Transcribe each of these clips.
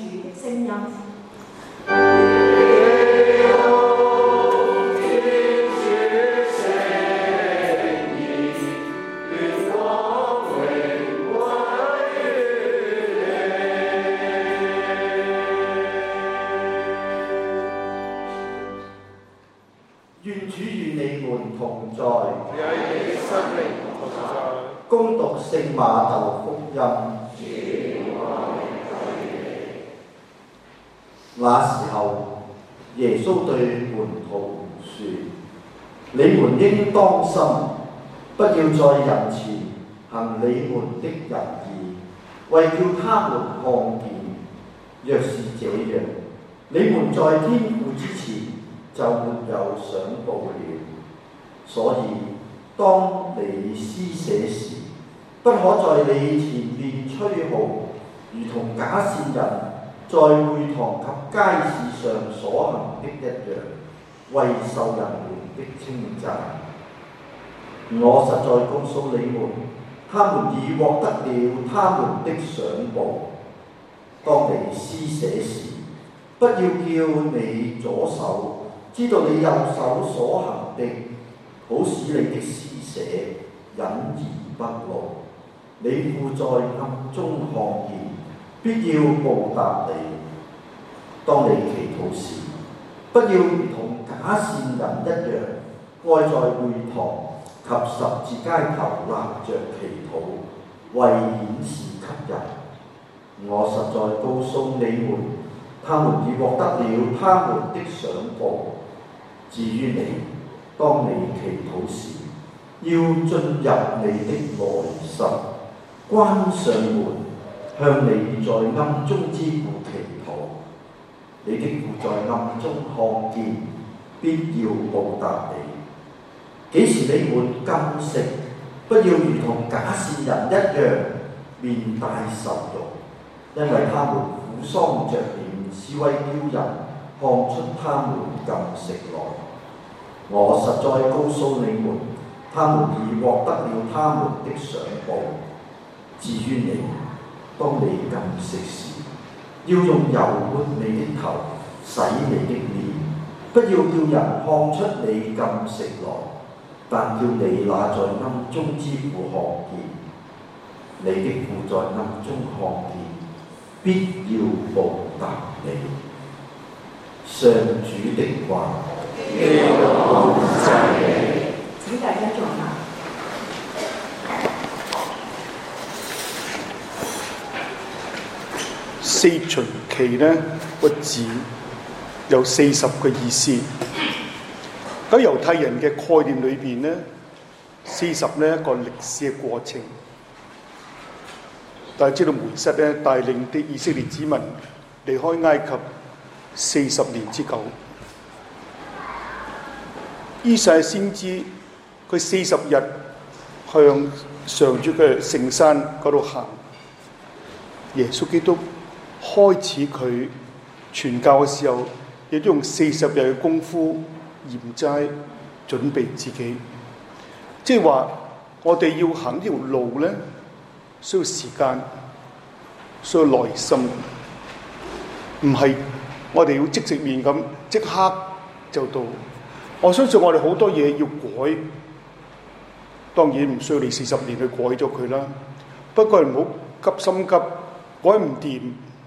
主嘅聲音。 願主與你們同在， 與你生命同在。 恭讀聖馬竇福音。那時候，耶穌對門徒說：你們應當心，不要在人前行你們的仁義，為叫他們看見。若是這樣，你們在天父之前就沒有賞報了。所以，當你施捨時，不可在你前面吹號，如同假善人在會堂及街市上所行的一樣，為受人們的稱讚。我實在告訴你們，他們已獲得了他們的賞報。當你施捨時，不要叫你左手知道你右手所行的，好使你的施捨隱而不露。你父在暗中看見，必要報答你。當你祈禱時，不要如同假善人一樣，愛在會堂及十字街頭立着祈禱，為顯示給人。我實在告訴你們，他們已獲得了他們的賞報。至於你，當你祈禱時，要進入你的內室，關上門，向你在暗中之父祈禱。你的父在暗中看見，必要報答你。幾時你們禁食，不要如同假善人一樣，面帶愁容，因為他們苦喪着臉，是為叫人看出他們禁食來。我實在告訴你們，他們已獲得了他們的賞報。至於你，當你禁食時，要用油抹你的頭，洗你的臉，不要叫人看出你禁食來，但叫你那在暗中之父看見。你的父在暗中看見，必要報答你。上主的話。 請大家坐下。 四旬期呢個字有40個意思。喺猶太人嘅概念裏邊呢，40呢一個歷史嘅過程。大家知道梅瑟呢帶領啲以色列子民離開埃及40年之久。依撒先知佢40日向上主嘅聖山嗰度行。耶穌基督開始佢傳教嘅時候，亦都用40日嘅功夫嚴齋準備自己。即係話我哋要行呢條路咧，需要時間，需要耐心，唔係我哋要即食麵咁即刻就到。我相信我哋好多嘢要改，當然唔需要你40年去改咗佢啦。不過唔好急心急，改唔掂。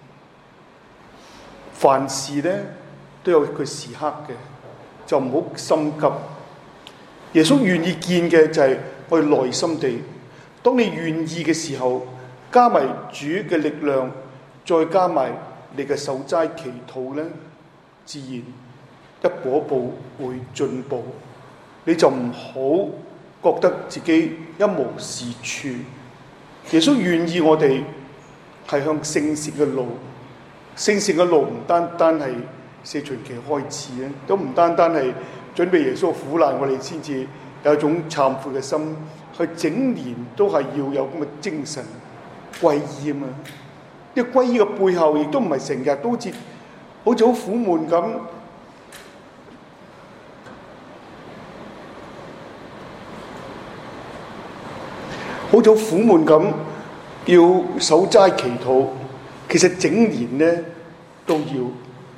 凡事咧都有佢時刻嘅，就唔好心急。耶穌願意見嘅就係我哋耐心地，當你願意嘅時候，加埋主嘅力量，再加埋你嘅守齋祈禱咧，自然一步一步會進步。你就唔好覺得自己一無是處。耶穌願意我哋係向聖善嘅路，聖善嘅路唔單單係四旬期開始咧，都唔單單係準備耶穌苦難，我哋先至有一種懺悔嘅心，去整年都係要有咁嘅精神歸依啊嘛。呢個歸依嘅背後，亦都唔係成日都好似好苦悶咁。好似苦悶咁，要守齋祈禱。其實整年咧都要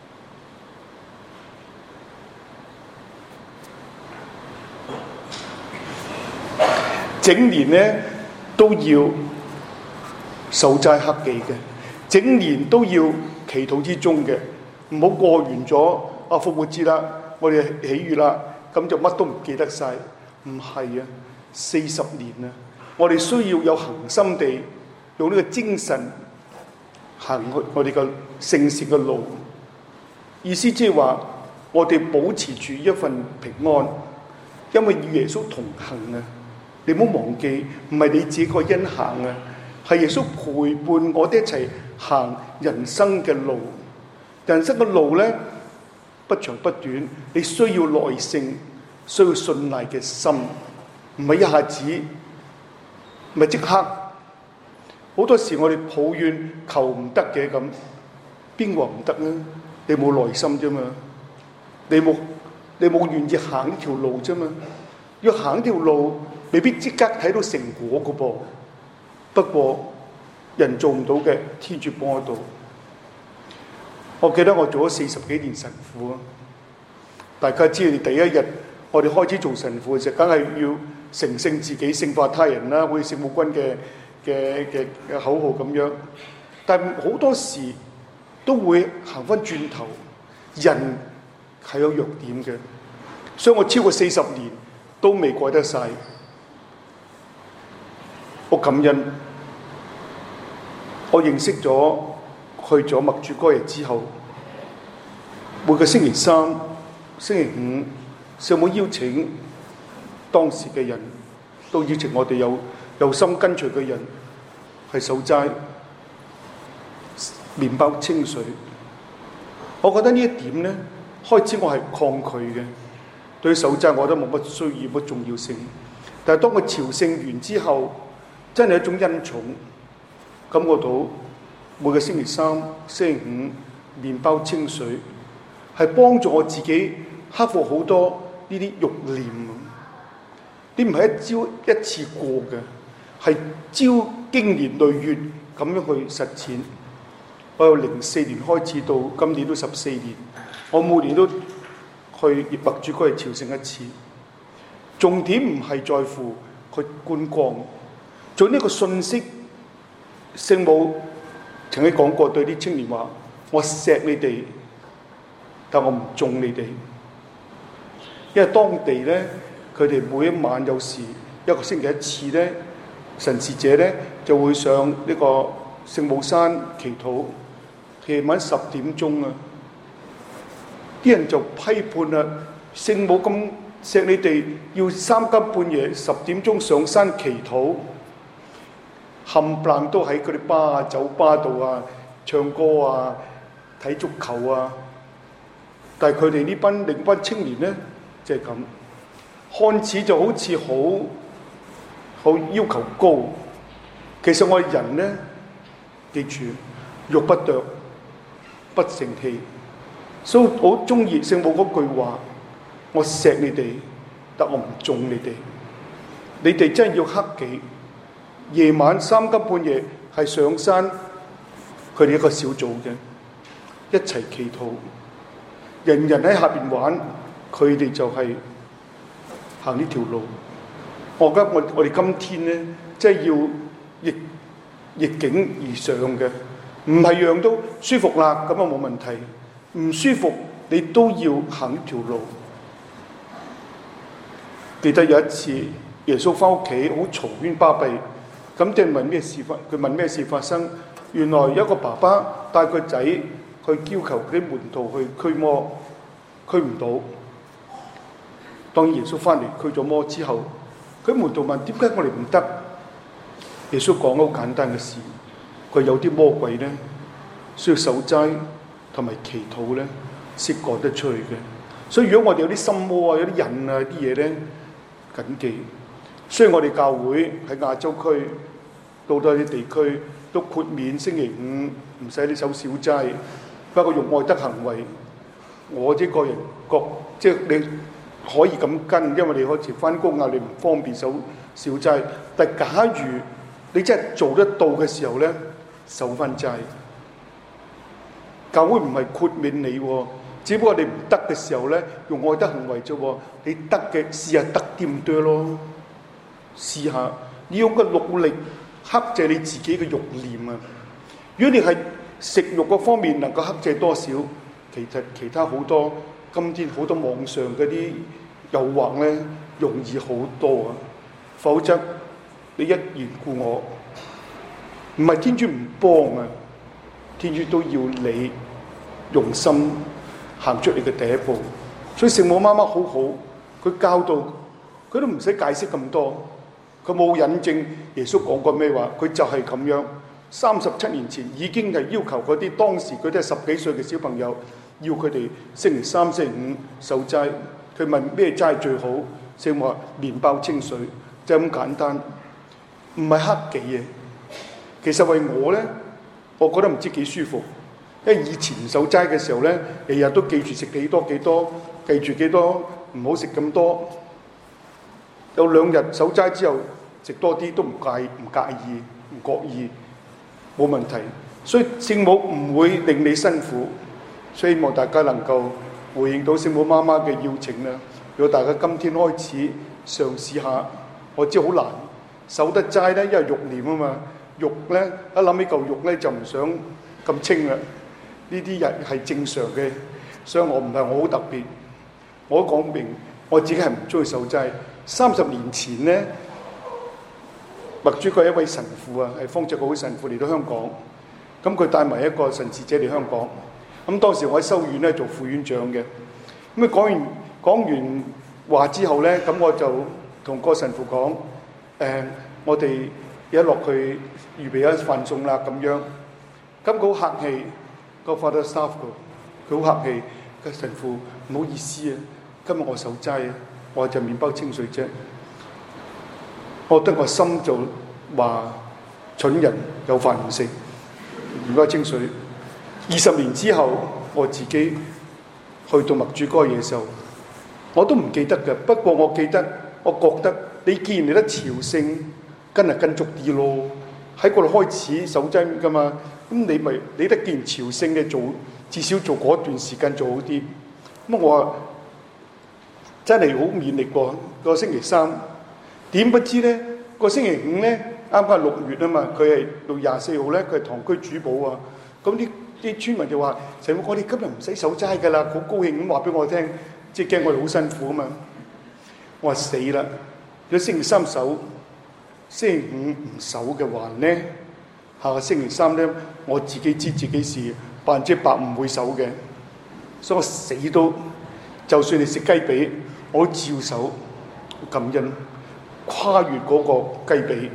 整年咧都要守齋克己嘅，整年都要祈禱之中嘅，唔好過完咗復活節啦，我哋喜悅啦，咁就乜都唔記得晒。唔係啊，40年啊，我哋需要有恒心地用呢個精神行去我哋嘅聖善嘅路。意思即係話，我哋保持住一份平安，因為與耶穌同行啊！你唔好忘記，唔係你自己個人行啊，係耶穌陪伴我哋一齊行人生嘅路。人生嘅路咧不長不短，你需要耐性，需要信賴嘅心，唔係一下子，唔係即刻。好多時我哋抱怨求唔得嘅咁，邊個話唔得呢？你冇耐心啫嘛，你冇願意行呢條路啫嘛。要行呢條路，未必即刻睇到成果噶噃。不過人做唔到嘅，天主幫得到。我記得我做咗40幾年神父啊，大家知道第一日我哋開始做神父嘅時候，梗係要成聖自己，聖化他人啦，好似聖母軍嘅口號咁樣。但好多時都會行翻轉頭，人係有弱點嘅，所以我超過40年都未改得晒。我感恩，我認識咗去咗默主嗰日之後，每個星期三、星期五，聖母邀請當時嘅人，都邀請我哋有心跟隨嘅人係守齋、麵包清水。我覺得呢一點咧，開始我係抗拒嘅，對守齋我覺得冇乜需要、乜重要性。但係當我朝聖完之後，真係一種恩寵，感覺到每個星期三、星期五麵包清水係幫助我自己克服好多呢啲慾念。你唔係一朝一次過嘅，係朝經年累月咁樣去實踐。我由04年開始到今年都14年，我每年都去默主嗰日朝聖一次。重點唔係在乎去觀光，做呢個信息。聖母曾經講過對啲青年話：我錫你哋，但我唔縱你哋。因為當地咧，佢哋每一晚有時一個星期一次咧，神事者咧就會上呢個聖母山祈禱。夜晚10點鐘啊，啲人就批判啦，聖母咁錫你哋，要3更半夜10點鐘上山祈禱，冚唪唥都喺嗰啲巴啊、酒吧度啊、唱歌啊、睇足球啊。但係佢哋呢班另一班青年咧，就係咁，看似就好似好要求高。其實我哋人咧，記住，欲不奪，不成器。所以我好中意聖母嗰句話：我錫你哋，但我唔縱你哋。你哋真係要克己。夜晚3更半夜係上山，佢哋一個小組嘅，一齊祈禱。人人喺下邊玩，佢哋就係行呢條路。我覺得我哋今天咧，真係要逆境而上嘅，唔係樣都舒服啦，咁啊冇問題。唔舒服你都要行呢條路。記得有一次耶穌翻屋企好嘈喧巴閉，咁即係問咩事發？佢問咩事發生？原來有一個爸爸帶個仔去要求啲門徒去驅魔，驅唔到。當耶穌翻嚟驅咗魔之後，佢門徒問：點解我哋唔得？耶穌講好簡單嘅事，佢有啲魔鬼咧，需要守齋同埋祈禱咧，先趕得出去嘅。所以如果我哋有啲心魔啊、有啲癮啊啲嘢咧，謹記。雖然我哋教會喺亞洲區，到多啲地區都豁免星期五唔使你守小齋，不過用愛德行為，我呢個人覺即係你可以咁跟，因為你開始翻工啊，你唔方便守小齋。但係假如你真係做得到嘅時候咧，守翻齋。 教會唔係豁免你喎，只不過你唔得嘅時候咧，用愛德行為啫喎。你得嘅試下得啲咁多咯，試下你用個努力克制你自己嘅慾念啊！如果你係食慾嗰方面能夠克制多少，其實其他好多今天好多網上嗰啲誘惑咧，容易好多啊！否則你一言故我，唔係天主唔幫啊，天主都要你用心行出你嘅第一步。所以聖母媽媽好好，佢教導佢都唔使解釋咁多，佢冇引證耶穌講過咩話，佢就係咁樣。37年前已經係要求嗰啲當時佢都係10幾歲嘅小朋友，要佢哋星期3、星期5守齋。佢問咩齋最好？聖母話麵包清水，就咁簡單，唔係克己嘅。其實為我咧，我覺得唔知幾舒服，因為以前守齋嘅時候咧，日日都記住食幾多，記住幾多，唔好食咁多。有2日守齋之後食多啲都唔介意，唔覺意，冇問題。所以聖母唔會令你辛苦，所以希望大家能夠回應到聖母媽媽嘅邀請啦。如果大家今天開始嘗試下，我知好難守得齋咧，因為慾念啊嘛，肉咧一諗起嚿肉咧就唔想咁清啦。呢啲人係正常嘅，所以我唔係我好特別。我講明我自己係唔中意守齋。30年前咧，麥主佢係一位神父啊，係方濟各神父嚟到香港，咁佢帶埋一個神視者嚟香港。咁當時我喺修院咧做副院長嘅，咁佢講完話之後咧，咁我就同個神父講，我哋一落去預備一飯餸啦咁樣。咁佢好客氣，個 Father Staff 佢好客氣，個神父唔好意思啊，今日我守齋啊，我就麵包清水啫。我覺得我心就話蠢人有飯唔食，麵包清水。20年之後，我自己去到默主哥嘢嘅時候，我都唔記得嘅。不過我記得，我覺得你既然你得朝聖，跟足啲咯。喺嗰度開始守齋㗎嘛，咁你得既然朝聖嘅做，至少做嗰段時間做好啲。咁我話真係好勉力喎。個星期3，點不知咧個星期5咧，啱啱6月啊嘛，佢係到24號咧，佢係堂區主保啊。咁啲村民就話：神父，我哋今日唔使守齋㗎啦，好高興咁話俾我聽，即係驚我哋好辛苦啊嘛。我話死啦！如果星期3守，星期5唔守嘅話咧，下個星期3咧，我自己知自己是100%唔會守嘅，所以我死都，就算你食雞髀，我都照守，感恩跨越嗰個雞髀，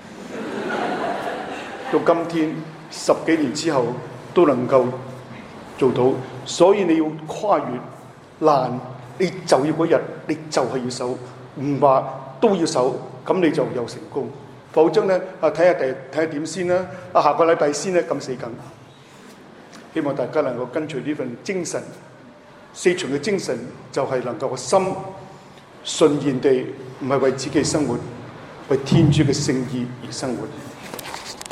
到今天10幾年之後都能夠做到。所以你要跨越難，你就要嗰日，你就係要守，唔話都要守，咁你就有成功。否則咧，睇下點先啦。下個禮拜先咧，咁死梗。希望大家能夠跟隨呢份精神，4旬嘅精神就係能夠個心順然地，唔係為自己生活，為天主嘅聖意而生活。